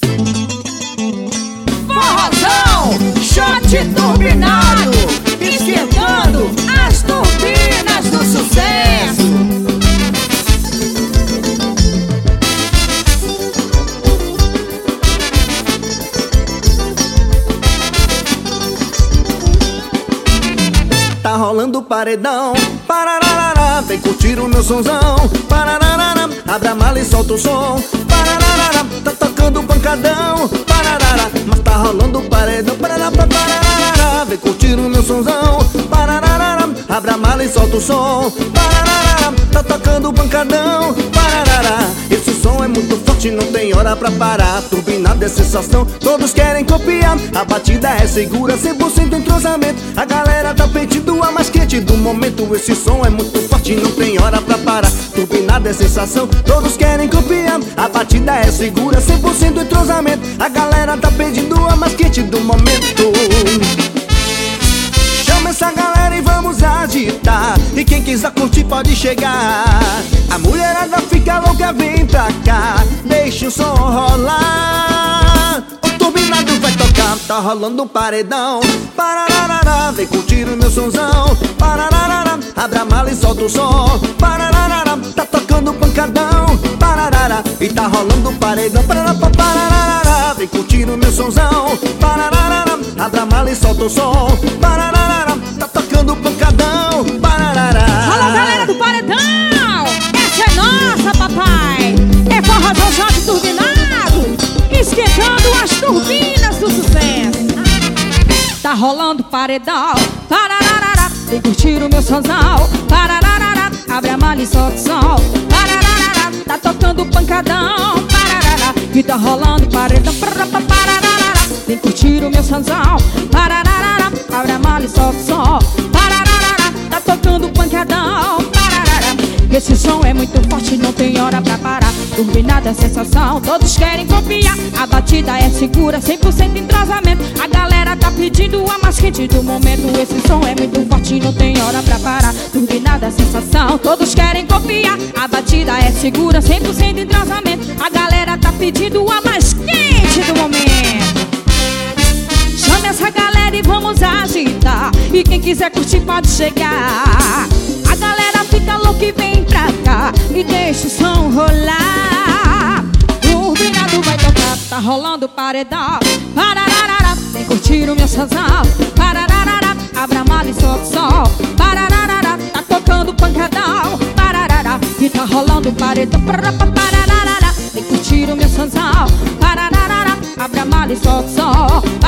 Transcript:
Forrozão, shot turbinado, esquentando as turbinas do sucesso. Tá rolando o paredão, parararara, vem curtir o meu sonzão, parararara, abre a mala e solta o som, parararara, tá tocando pancadão, pararara, mas tá rolando o paredão, parararara, vem curtir o meu sonzão, parararara, abre a mala e solta o som, parararara, tá tocando pancadão, pararara. Esse som é muito forte, não tem hora pra parar, turbinado é sensação, todos querem copiar, a batida é segura, 100% entrosamento, a galera tá pedindo a mais quente do momento. Esse som é muito forte, não tem hora pra parar, turbinado é sensação, todos querem copiar, a batida é segura, 100% entrosamento, a galera tá pedindo a mais quente do momento. Chama essa galera e vamos agitar, e quem quiser curtir pode chegar. A mulherada fica louca, vem pra cá, deixa o som rolar. O turbinado vai tocar, tá rolando um paredão, parararara, vem curtir o meu sonzão, parararara, abre a mala e solta o som, parararara, tá tocando pancadão, pararara, e tá rolando um paredão, parararara, vem curtir o meu sonzão, parararara, abre a mala e solta o som, parararara, tá tocando pancadão, pararara. Alô, galera do paredão, essa é nossa, papai. É forrozão, shot turbinado, esquentando as turbinas do sucesso. Tá rolando paredão, parararara, vem curtir o meu sonzão, parararara, abre a mala e solta o som, parararara, tá tocando pancadão, pararara, e tá rolando paredão, parararara, vem curtir o meu sonzão, parararara, abre a mala e solta o som, parararara, tá tocando pancadão, pararara. Esse som é muito forte, não tem hora pra parar, turbinada é sensação, todos querem copiar, a batida é segura, 100% entrosamento, a galera tá pedindo a mais quente do momento. Esse som é muito forte, não tem hora pra parar, turbinada é sensação, todos querem copiar, a batida é segura, 100% entrosamento, a galera tá pedindo a mais quente do momento. Chame essa galera e vamos agitar, e quem quiser curtir pode chegar. A galera fica louca e vem pra cá, e deixa o som rolar. O turbinado vai tocar, tá rolando paredão, parararara, vem curtir o meu sonzão, parararara, abre a mala e solta o som, parararara, tá tocando pancadão, pararara, e tá rolando paredão, parararara, vem curtir o meu sonzão, parararara, abre a mala e solta o som.